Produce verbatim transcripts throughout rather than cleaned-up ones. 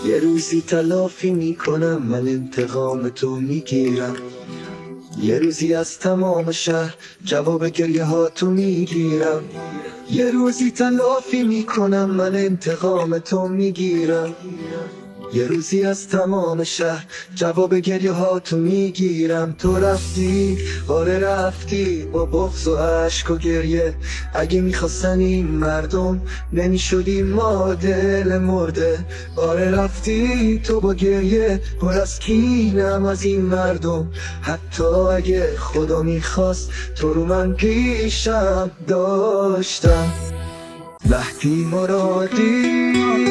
یه روزی تلافی میکنم، من انتقام تو میگیرم. یه روزی از تمام شهر جواب گریه ها تو میگیرم. یه روزی تلافی میکنم، من انتقام تو میگیرم. یه روزی از تمام شهر جواب گریه ها تو میگیرم. تو رفتی، آره رفتی، با بغض و عشق و گریه. اگه میخواستن این مردم نمیشدی ما دل مرده. آره رفتی تو با گریه، پر از کینم از این مردم. حتی اگه خدا میخواست تو رو من پیشم داشتم. مهدی مرادی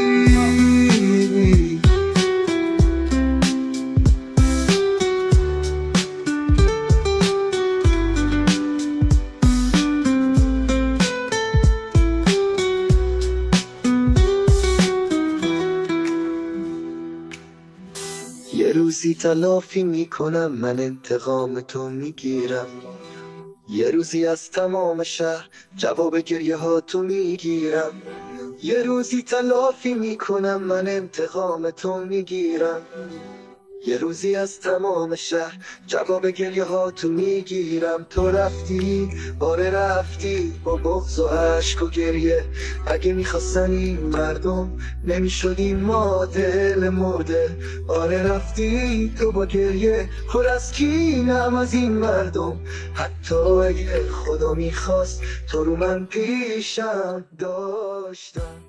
یه روزی تلافی میکنم، من انتقام تو میگیرم. یه روزی از تمام شهر جواب گریه ها تو میگیرم. یه روزی تلافی میکنم، من انتقام تو میگیرم. یه روزی از تمام شهر جواب گریه ها تو میگیرم. تو رفتی، آره رفتی، با بغض و عشق و گریه. اگه میخواستن این مردم نمیشدیم ما دل مرده. آره رفتی تو با گریه، پر از کینم از این مردم. حتی اگه خدا میخواست تو رو من پیشم داشتم.